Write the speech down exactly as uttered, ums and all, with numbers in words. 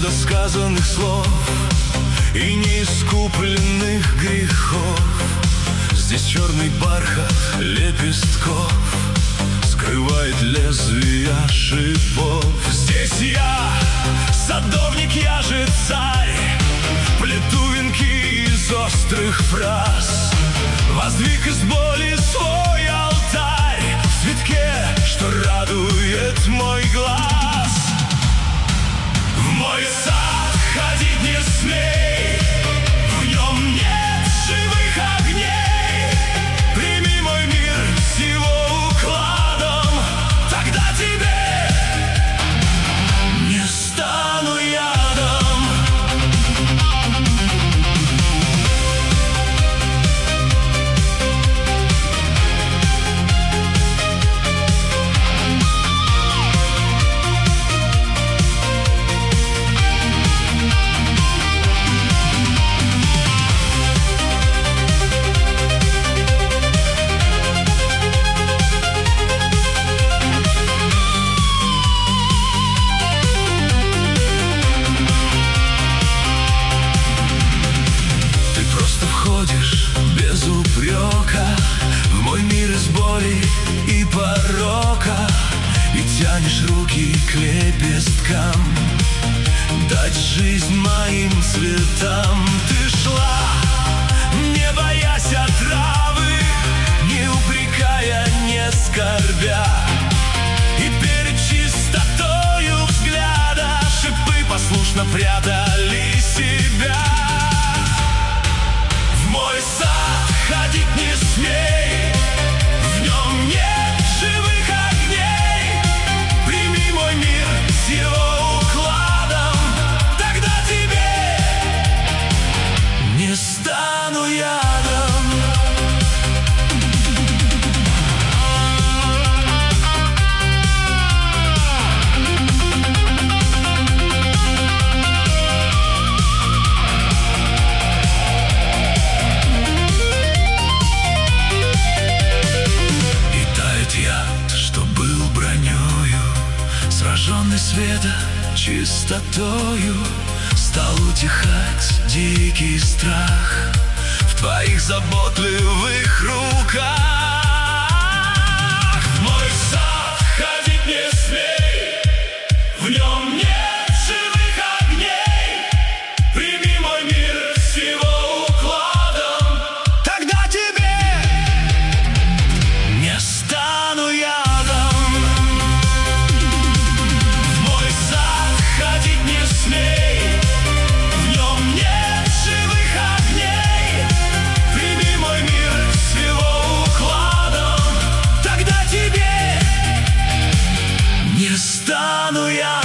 недосказанных слов и неискупленных грехов. Здесь черный бархат лепестков скрывает лезвия шипов. Здесь я, садовник, я же царь, плету венки из острых фраз, воздвиг из боли свой алтарь в цветке, что радует мой глаз. В мой сад ходить не смей, в нем нет живых огней. Прими мой мир с его укладом, тогда тебе не стану ядом. Без упрека в мой мир из боли и порока, и тянешь руки к лепесткам, дать жизнь моим цветам. Ты шла, не боясь отравы, не упрекая, не скорбя, и перед чистотою взгляда шипы послушно прятали себя. Мой сад ходить не смей, в нем нет живых огней. Прими мой мир с его укладом, тогда тебе не стану ядом. Сраженный света чистотою, стал утихать дикий страх в твоих заботливых руках. В мой сад ходить не смей, в нем нет живых огней. Прими мой мир с его укладом, тогда тебе не стану я. Не стану я.